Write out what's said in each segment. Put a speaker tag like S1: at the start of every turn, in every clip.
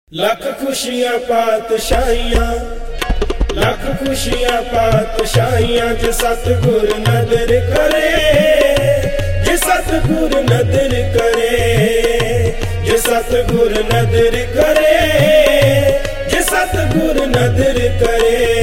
S1: ਲੱਖ ਖੁਸ਼ੀਆਂ ਪਾਤਸ਼ਾਹੀਆਂ, ਲੱਖ ਖੁਸ਼ੀਆਂ ਪਾਤਸ਼ਾਹੀਆਂ। ਜੇ ਸਤਿਗੁਰ ਨਦਰ ਕਰੇ, ਜੇ ਸਤਿਗੁਰ ਨਦਰ ਕਰੇ, ਜੇ ਸਤਿਗੁਰ ਨਦਰ ਕਰੇ, ਜੇ ਸਤਿਗੁਰ ਨਦਰ ਕਰੇ।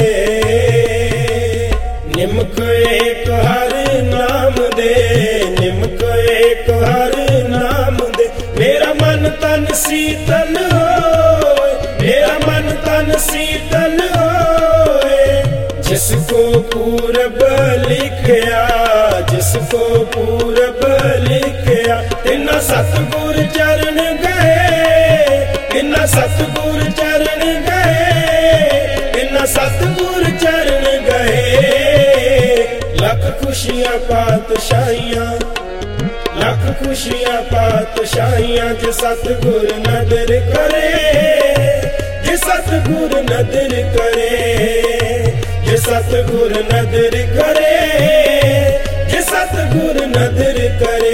S1: ਨਿਮਕ ਏਕ ਹਰ ਨਾਮ ਦੇ, ਨਿਮਕ ਏਕ ਹਰ ਨਾਮ ਦੇ। ਮੇਰਾ ਮਨ ਤਨ ਸੀਤਲ ਹੋਏ, मेरा मन तन शीतल होए। जिसको पूरब लिखया, जिसको पूरब लिखया। तिन्ना सतगुर चरण गए, तिन्ना सतगुर चरण गए, तिन्ना सतगुर चरण गए। लख खुशियां पातशाहियां, लख खुशियां पातशाहियां। जे सतगुर नदर करे, जे सतगुर नदर करे, जे सतगुर नदर करे, जे सतगुर नदर करे।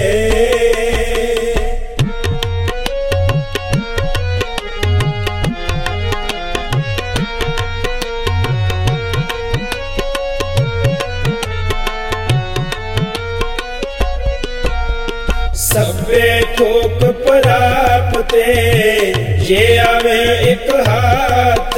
S1: सभे थोक प्राप्ते, जे आवे एक हाथ।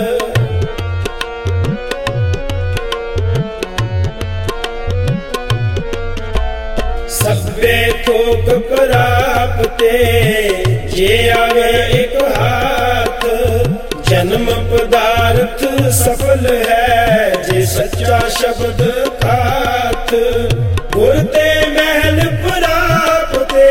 S1: सभे थोक प्राप्ते, जे आवे एक हाथ। जन्म पदार्थ सफल है, जे सच्चा शब्द खात। गुर ते महल प्राप्ते,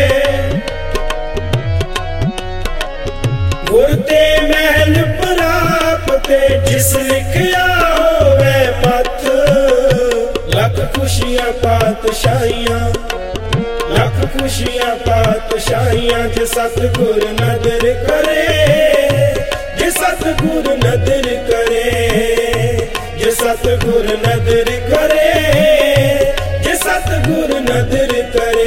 S1: गुर ते महल प्राप्ते। जिस लिखया होवे मत, लख खुशियां पातशाहियां, लख खुशियां पातशाहियां। जे सतगुर नदर करे, जे सतगुर नदर करे, जे सतगुर नदर करे, जे सतगुर नदर करे।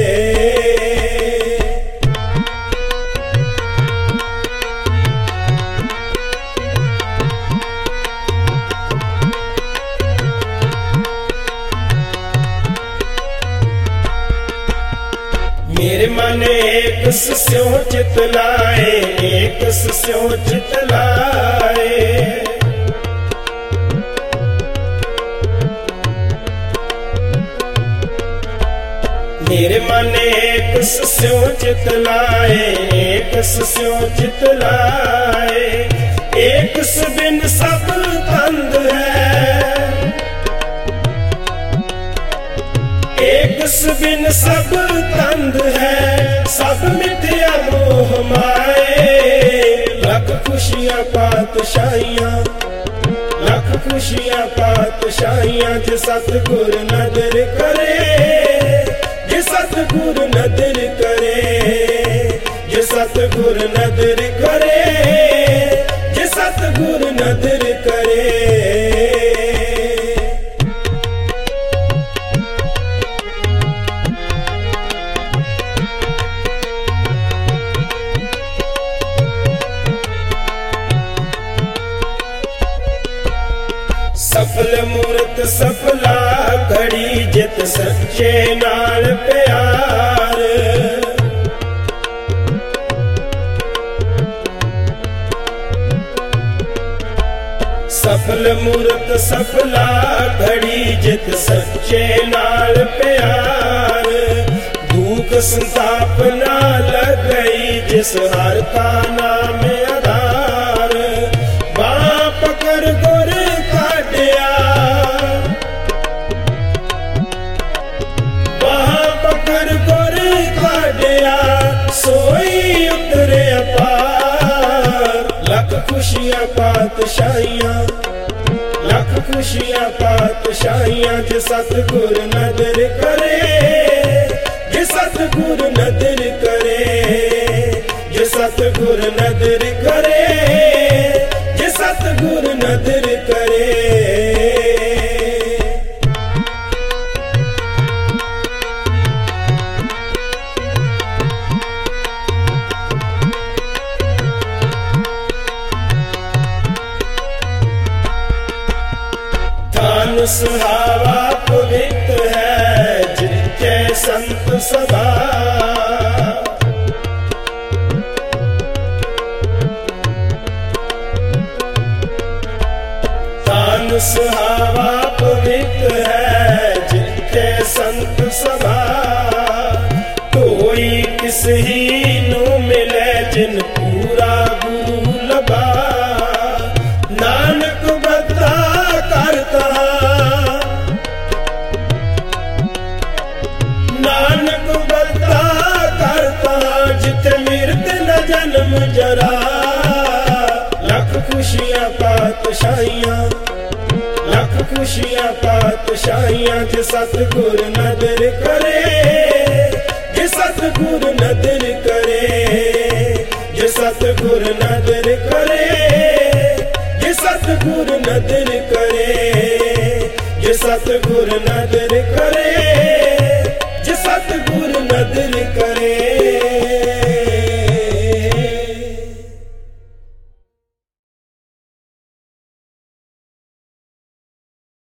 S1: मेरे मन एक स्यों चित लाए, एक स्यों चित लाए। मेरे मन एक स्यों चित लाए, एक स्यों चित लाए। एक बिन सब तंद है, एक बिन सब तंद है। सब मिथ्या मोह माए। लख खुशियां पातशाहियां, लख खुशियां पातशाहियां। जे सतगुर नदर करे, जे सतगुर नदर करे, जे सतगुर नदर करे, जे सतगुर नदर करे। सफल मूरत सफला घड़ी, जित सच्चे नाल प्यार। सफल मूरत सफला घड़ी, जित सच्चे नाल प्यार। दुख संताप ना लगई, जिस हर का नाम आधार। बाँ पकड़ गुर काटिया, बाँ पकड़ गुर काटिया। सोई उतरे अपार। लख खुशियां पातशाहियां, लख खुशियां पातशाहियां। जे सतगुर नदर करे, जे सतगुर नदर करे, जे सतगुर नदर करे, जे सतगुर नदर करे। सुहावा पवित्र है जिनके संत सभा। तान सुहावा पवित्र है जिनके संत सभा। कोई किस ही नो मिले जिन पूरा गुरु लबा। नानक बता करता, नानक बता करता जित मृत न जन्म जरा। लख खुशियां पातशाहियां, लख खुशियां पातशाहियां जे सतगुर नदर करे, जे सतगुर नदर करे, जे सतगुर नदर करे, जे सतगुर नदर करे, जे सतगुर नदर करे।